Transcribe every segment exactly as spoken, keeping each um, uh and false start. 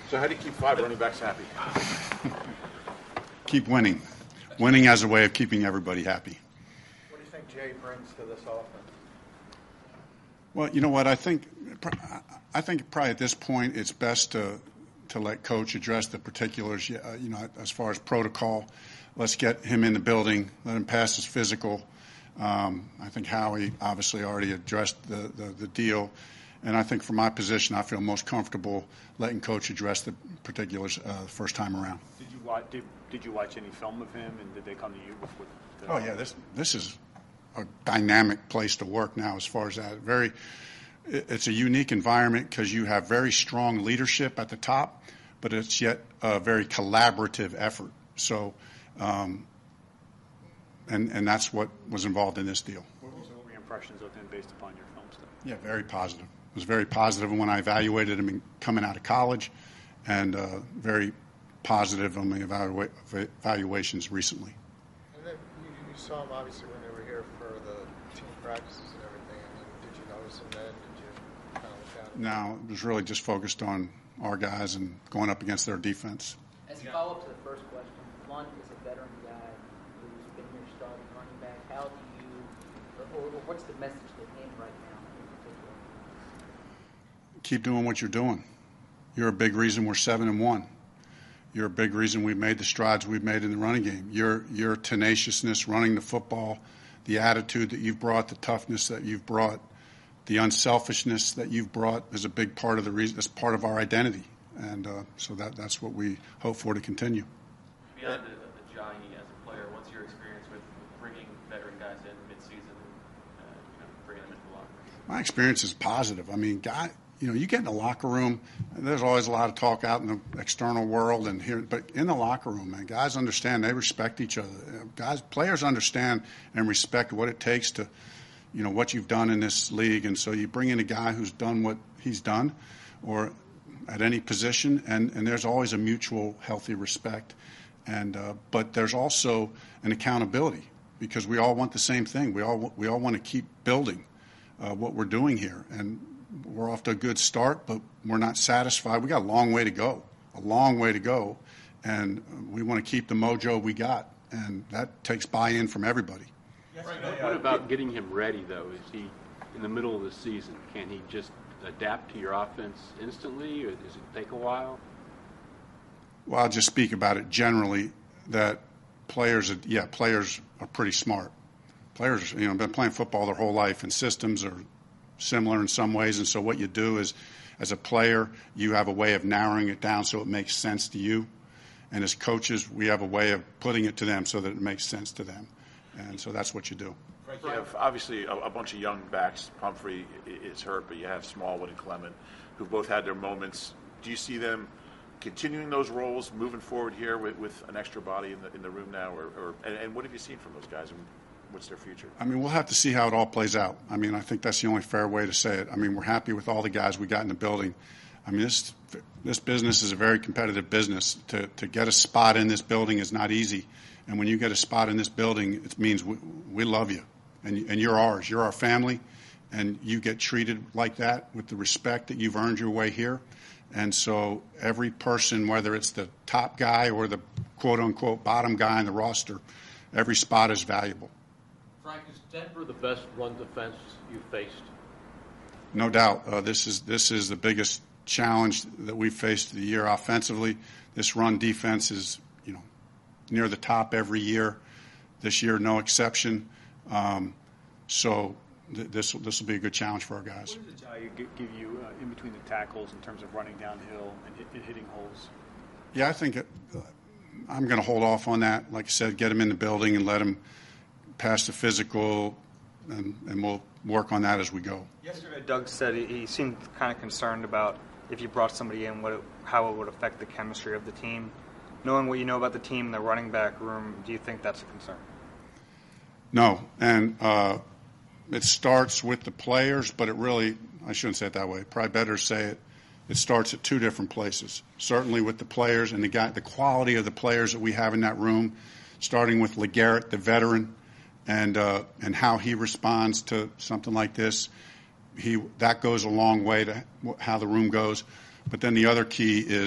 So how do you keep five running backs happy? Keep winning. Winning as a way of keeping everybody happy. What do you think Jay brings to this offense? Well, you know what? I think I think probably at this point it's best to to let Coach address the particulars. Uh, you know, as far as protocol, let's get him in the building, let him pass his physical. Um, I think Howie obviously already addressed the, the, the deal. And I think from my position, I feel most comfortable letting Coach address the particulars uh, the first time around. Did you watch? Did, did you watch any film of him, and did they come to you before? The, oh yeah, this this is a dynamic place to work now. As far as that, very, it's a unique environment because you have very strong leadership at the top, but it's yet a very collaborative effort. So, um, and and that's what was involved in this deal. What were your impressions of him based upon your film stuff? Yeah, very positive. It was very positive when I evaluated him coming out of college, and uh, very positive on the evalu- evaluations recently. And then you, you saw him obviously when they were here for the team practices and everything. And then did you notice him then? Did you kind of look at him? No, it was really just focused on our guys and going up against their defense. As a follow-up to the first question, Blount is a veteran guy who's been your starting running back. How do you, or, or what's the message to him right now in particular? Keep doing what you're doing. You're a big reason we're seven and one. You're a big reason we've made the strides we've made in the running game. Your your tenaciousness, running the football, the attitude that you've brought, the toughness that you've brought, the unselfishness that you've brought is a big part of the reason. It's part of our identity, and uh, so that that's what we hope for to continue. Beyond the, the jogging as a player, what's your experience with bringing veteran guys in mid-season and uh, you know, bringing them into the locker room? My experience is positive. I mean, guy, you know, you get in the locker room, and there's always a lot of talk out in the external world and here, but in the locker room, man, guys understand, they respect each other. Guys, players understand and respect what it takes to, you know, what you've done in this league, and so you bring in a guy who's done what he's done, or at any position, and, and there's always a mutual, healthy respect, and uh, but there's also an accountability because we all want the same thing. We all we all want to keep building uh, what we're doing here, and we're off to a good start, but we're not satisfied. We got a long way to go, a long way to go, and we want to keep the mojo we got, and that takes buy-in from everybody. What about getting him ready, though? Is he in the middle of the season? Can he just adapt to your offense instantly, or does it take a while? Well, I'll just speak about it generally, that players, yeah, players are pretty smart. Players, you know, have been playing football their whole life, and systems are similar in some ways, and so what you do is, as a player, you have a way of narrowing it down so it makes sense to you, and as coaches, we have a way of putting it to them so that it makes sense to them. And so that's what you do. Frank, you have obviously a, a bunch of young backs. Pumphrey is hurt, but you have Smallwood and Clement, who've both had their moments. Do you see them continuing those roles, moving forward here with, with an extra body in the in the room now? Or, or and, and what have you seen from those guys, and what's their future? I mean, we'll have to see how it all plays out. I mean, I think that's the only fair way to say it. I mean, we're happy with all the guys we got in the building. I mean, this this business is a very competitive business. To, to get a spot in this building is not easy. And when you get a spot in this building, it means we, we love you, and, and you're ours. You're our family, and you get treated like that with the respect that you've earned your way here. And so every person, whether it's the top guy or the quote-unquote bottom guy in the roster, every spot is valuable. Frank, is Denver the best run defense you've faced? No doubt. Uh, this is this is the biggest challenge that we've faced the year offensively. This run defense is, you know, near the top every year. This year, no exception. Um, so th- this this will be a good challenge for our guys. What does it give give you uh, in between the tackles in terms of running downhill and, hit, and hitting holes? Yeah, I think it, uh, I'm going to hold off on that. Like I said, get him in the building and let him pass the physical, and, and we'll work on that as we go. Yesterday, Doug said he, he seemed kind of concerned about if you brought somebody in, what it, how it would affect the chemistry of the team. Knowing what you know about the team in the running back room, do you think that's a concern? No, and uh, it starts with the players, but it really, I shouldn't say it that way. Probably better say it, it starts at two different places. Certainly with the players and the guy, the quality of the players that we have in that room, starting with LeGarrette, the veteran, and uh, and how he responds to something like this. He that goes a long way to how the room goes. But then the other key is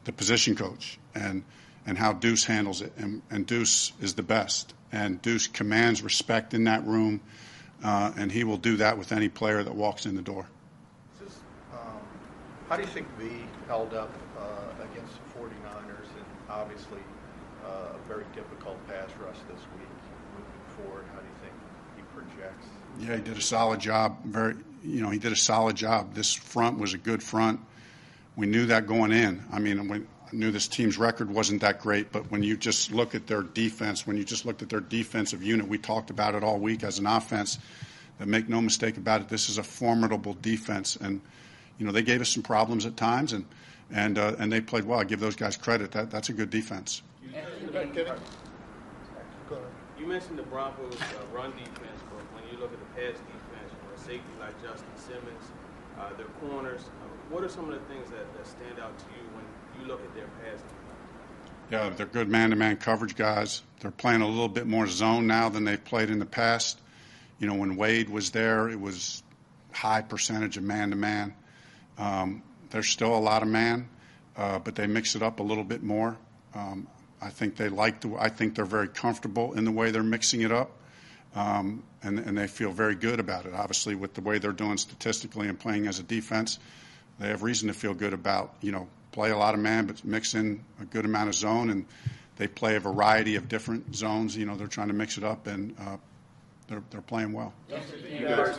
the position coach and and how Deuce handles it. And, and Deuce is the best. And Deuce commands respect in that room, uh, and he will do that with any player that walks in the door. This is, um, how do you think V held up uh, against the forty-niners, and obviously uh, a very difficult pass rush this week moving forward? How do you think he projects? Yeah, he did a solid job. Very, you know, he did a solid job. This front was a good front. We knew that going in. I mean, when I knew this team's record wasn't that great, but when you just look at their defense, when you just looked at their defensive unit, we talked about it all week as an offense. That make no mistake about it, this is a formidable defense, and you know they gave us some problems at times, and and uh, and they played well. I give those guys credit. That that's a good defense. You mentioned, Go ahead. You mentioned the Broncos' uh, run defense, but when you look at the pass defense, you know, a safety like Justin Simmons, uh, their corners, uh, what are some of the things that, that stand out to you when you look at their pass defense? Yeah, they're good man-to-man coverage guys. They're playing a little bit more zone now than they've played in the past. You know, when Wade was there, it was high percentage of man-to-man. Um, there's still a lot of man, uh, but they mix it up a little bit more. Um, I think they like the. I think they're very comfortable in the way they're mixing it up, um, and and they feel very good about it. Obviously, with the way they're doing statistically and playing as a defense, they have reason to feel good about, you know, play a lot of man, but mix in a good amount of zone, and they play a variety of different zones. You know, they're trying to mix it up, and uh, they're they're playing well. After the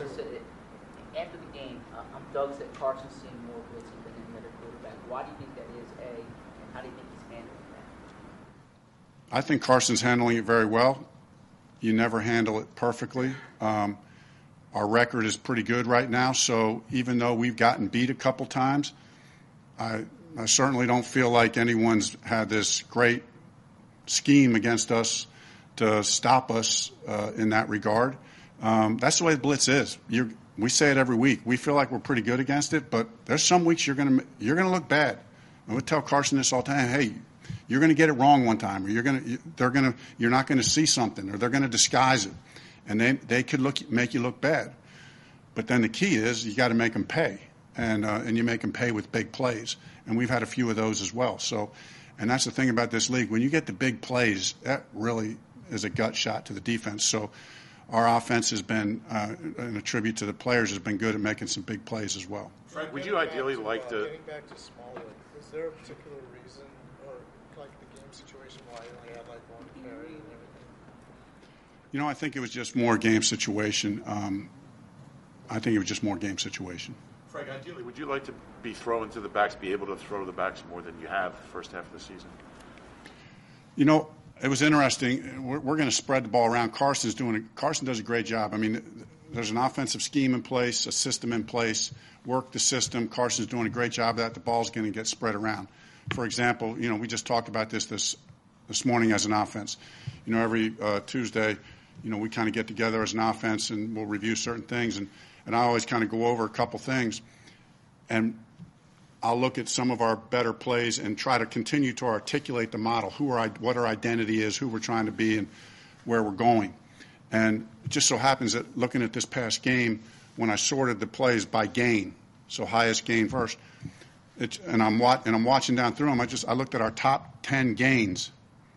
game, uh, um, Doug said Carson's seeing more blitzing than any other quarterback. Why do you think that is, A, and how do you think he's handling that? I think Carson's handling it very well. You never handle it perfectly. Um, our record is pretty good right now, so even though we've gotten beat a couple times, I, I certainly don't feel like anyone's had this great scheme against us to stop us uh, in that regard. Um, that's the way the blitz is. You're, we say it every week. We feel like we're pretty good against it, but there's some weeks you're going to you're going to look bad. And we tell Carson this all the time. Hey, you're going to get it wrong one time, or you're going to they're going to you're not going to see something, or they're going to disguise it, and they they could look make you look bad. But then the key is you got to make them pay, and uh, and you make them pay with big plays, and we've had a few of those as well. So, and that's the thing about this league. When you get the big plays, that really is a gut shot to the defense. So our offense has been, uh, and a tribute to the players, has been good at making some big plays as well. Frank, would you ideally to, like uh, to? Getting back to Smallwood, is there a particular reason, or like the game situation, why you only had like one carry and everything? You know, I think it was just more game situation. Um, I think it was just more game situation. Frank, ideally, would you like to be throwing to the backs, be able to throw to the backs more than you have the first half of the season? You know, it was interesting. We're, we're going to spread the ball around. Carson's doing it. Carson does a great job. I mean, there's an offensive scheme in place, a system in place. Work the system. Carson's doing a great job of that. The ball's going to get spread around. For example, you know, we just talked about this this this morning as an offense. You know, every uh, Tuesday, you know, we kind of get together as an offense and we'll review certain things. And, and I always kind of go over a couple things. And I'll look at some of our better plays and try to continue to articulate the model, who our, what our identity is, who we're trying to be, and where we're going. And it just so happens that looking at this past game, when I sorted the plays by gain, so highest gain first, it's, and I'm wa- and I'm watching down through them, I just I looked at our top ten gains,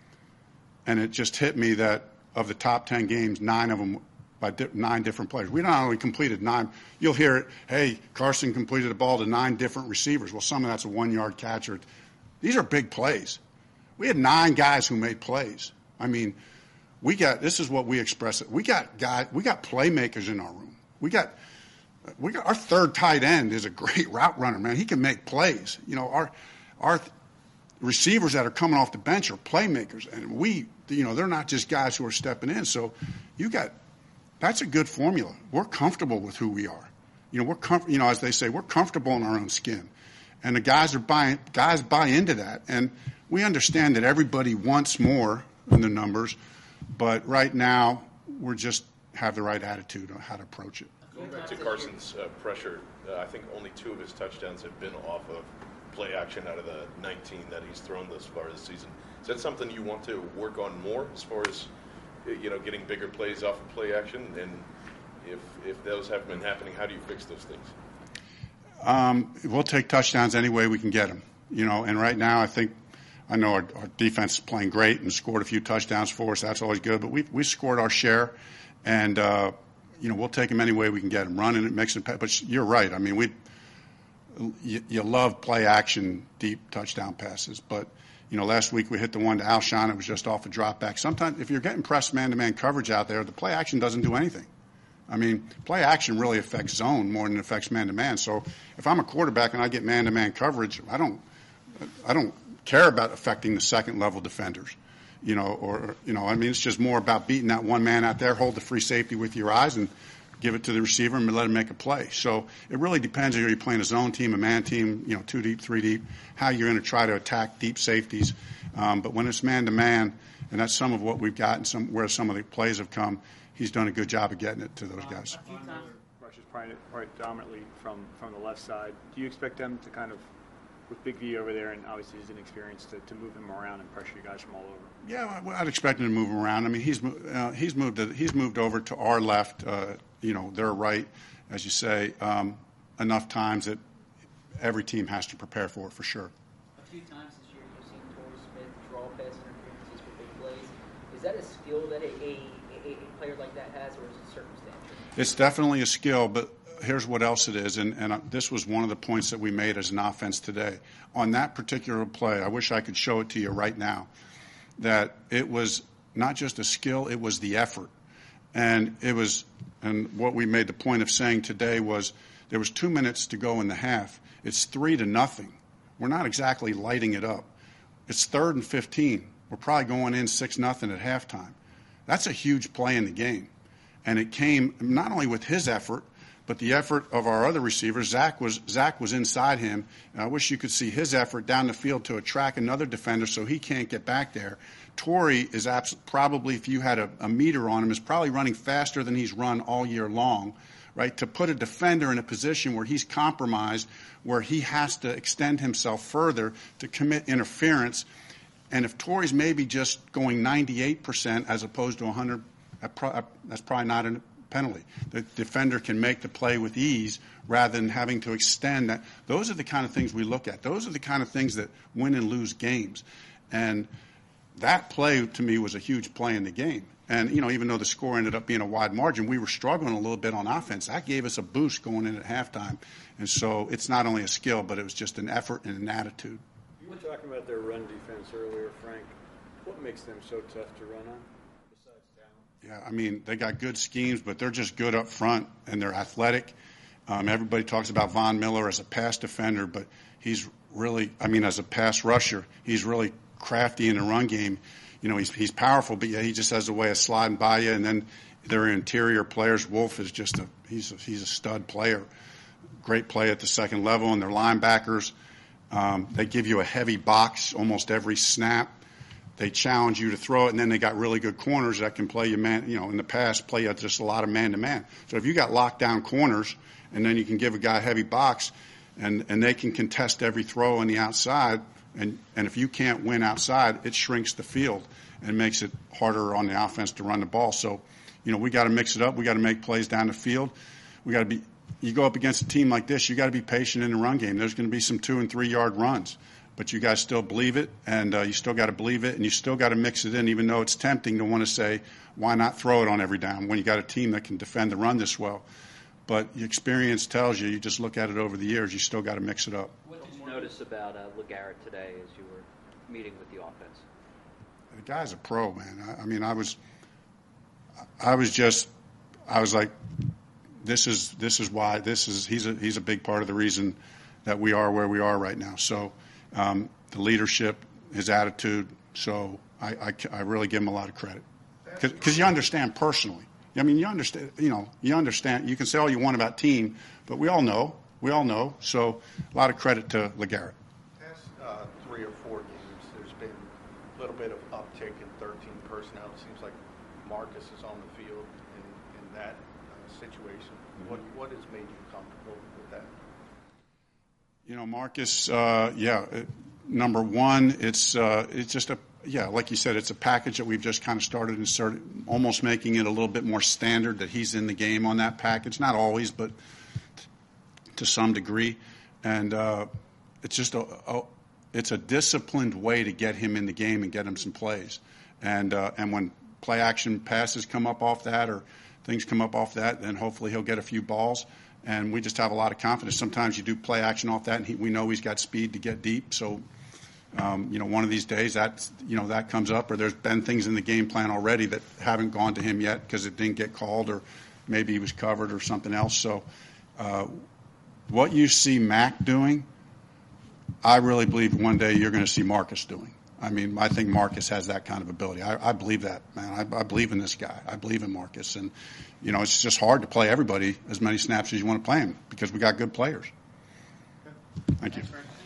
and it just hit me that of the top ten games, nine of them by di- nine different players. We not only completed nine. You'll hear it, hey, Carson completed a ball to nine different receivers. Well, some of that's a one-yard catch. Or, these are big plays. We had nine guys who made plays. I mean, we got, this is what we express it. We got guys, we got playmakers in our room. We got, we got, our third tight end is a great route runner, man. He can make plays. You know, our, our receivers that are coming off the bench are playmakers. And we, you know, they're not just guys who are stepping in. So you got, that's a good formula. We're comfortable with who we are. You know, we're com- you know, as they say, we're comfortable in our own skin. And the guys are buying, guys buy into that. And we understand that everybody wants more than the numbers, but right now we're just have the right attitude on how to approach it. Going back to Carson's uh, pressure, uh, I think only two of his touchdowns have been off of play action out of the nineteen that he's thrown thus far this season. Is that something you want to work on more as far as, you know, getting bigger plays off of play action? And if if those haven't been happening, how do you fix those things? Um, we'll take touchdowns any way we can get them. You know, and right now I think I know our, our defense is playing great and scored a few touchdowns for us. That's always good. But we we scored our share, and uh, you know we'll take them any way we can get them, running it, mixing it. But you're right. I mean, we you, you love play action, deep touchdown passes. But you know, last week we hit the one to Alshon. It was just off a drop back. Sometimes if you're getting pressed man-to-man coverage out there, the play action doesn't do anything. I mean, play action really affects zone more than it affects man-to-man. So if I'm a quarterback and I get man-to-man coverage, I don't, I don't care about affecting the second-level defenders, you know, or, you know, I mean, it's just more about beating that one man out there, hold the free safety with your eyes and give it to the receiver and let him make a play. So it really depends if you're playing a zone team, a man team, you know, two deep, three deep, how you're going to try to attack deep safeties. Um, but when it's man-to-man, and that's some of what we've got and some, where some of the plays have come, he's done a good job of getting it to those guys. Rush is probably predominantly from, from the left side. Do you expect them to kind of, with Big V over there, and obviously he's inexperienced, to, to move him around and pressure you guys from all over? Yeah, I'd expect him to move him around. I mean, he's uh, he's moved to, he's moved over to our left, uh, you know, their right, as you say, um, enough times that every team has to prepare for it for sure. A few times this year you've seen Torrey Smith draw pass interferences for big plays. Is that a skill that a, a A, a player like that has, or is it circumstantial? It's definitely a skill, but here's what else it is, and, and this was one of the points that we made as an offense today. On that particular play, I wish I could show it to you right now, that it was not just a skill, it was the effort. And it was, and what we made the point of saying today was there was two minutes to go in the half. It's three to nothing. We're not exactly lighting it up. It's third and fifteen. We're probably going in six nothing at halftime. That's a huge play in the game. And it came not only with his effort, but the effort of our other receivers. Zach was Zach was inside him. And I wish you could see his effort down the field to attract another defender so he can't get back there. Torrey is abs- probably, if you had a, a meter on him, is probably running faster than he's run all year long, right? To put a defender in a position where he's compromised, where he has to extend himself further to commit interference. And if Torrey's maybe just going ninety-eight percent as opposed to one hundred, that's probably not a penalty. The defender can make the play with ease rather than having to extend that. Those are the kind of things we look at. Those are the kind of things that win and lose games. And that play, to me, was a huge play in the game. And, you know, even though the score ended up being a wide margin, we were struggling a little bit on offense. That gave us a boost going in at halftime. And so it's not only a skill, but it was just an effort and an attitude. You were talking about their run defense earlier, Frank. What makes them so tough to run on, besides talent? Yeah, I mean, they got good schemes, but they're just good up front, and they're athletic. Um, everybody talks about Von Miller as a pass defender, but he's really, I mean, as a pass rusher, he's really crafty in the run game. You know, he's he's powerful, but yeah, he just has a way of sliding by you. And then their interior players, Wolf is just a he's a, he's a stud player. Great play at the second level, and their linebackers, um, they give you a heavy box almost every snap. They challenge you to throw it, and then they got really good corners that can play you man. You know, in the past, play you just a lot of man-to-man. So if you got lockdown corners, and then you can give a guy a heavy box, and and they can contest every throw on the outside. And, and if you can't win outside, it shrinks the field and makes it harder on the offense to run the ball. So, you know, we got to mix it up. We got to make plays down the field. We got to be. You go up against a team like this, you got to be patient in the run game. There's going to be some two and three yard runs, but you guys still believe it, and uh, you still got to believe it, and you still got to mix it in, even though it's tempting to want to say, why not throw it on every down when you got a team that can defend the run this well. But the experience tells you. You just look at it over the years. You still got to mix it up. Notice about uh, LeGarrette today as you were meeting with the offense? The guy's a pro, man. I, I mean, I was, I was just, I was like, this is this is why this is he's a he's a big part of the reason that we are where we are right now. So um, the leadership, his attitude. So I, I, I really give him a lot of credit because you understand personally. I mean, you understand. You know, you understand. You can say all you want about team, but we all know. We all know, so a lot of credit to LeGarrette. Past uh, three or four games, there's been a little bit of uptick in thirteen personnel. It seems like Marcus is on the field in, in that uh, situation. Mm-hmm. What what has made you comfortable with that? You know, Marcus, uh, yeah, it, number one, it's uh, it's just a, yeah, like you said, it's a package that we've just kind of started and started almost making it a little bit more standard that he's in the game on that package. Not always, but to some degree, and uh, it's just a, a, it's a disciplined way to get him in the game and get him some plays. And uh, and when play action passes come up off that or things come up off that, then hopefully he'll get a few balls. And we just have a lot of confidence. Sometimes you do play action off that, and he, we know he's got speed to get deep. So, um, you know, one of these days that you know that comes up, or there's been things in the game plan already that haven't gone to him yet because it didn't get called, or maybe he was covered or something else. So, uh, what you see Mac doing, I really believe one day you're going to see Marcus doing. I mean, I think Marcus has that kind of ability. I, I believe that, man. I, I believe in this guy. I believe in Marcus. And, you know, it's just hard to play everybody as many snaps as you want to play him because we got good players. Thank you.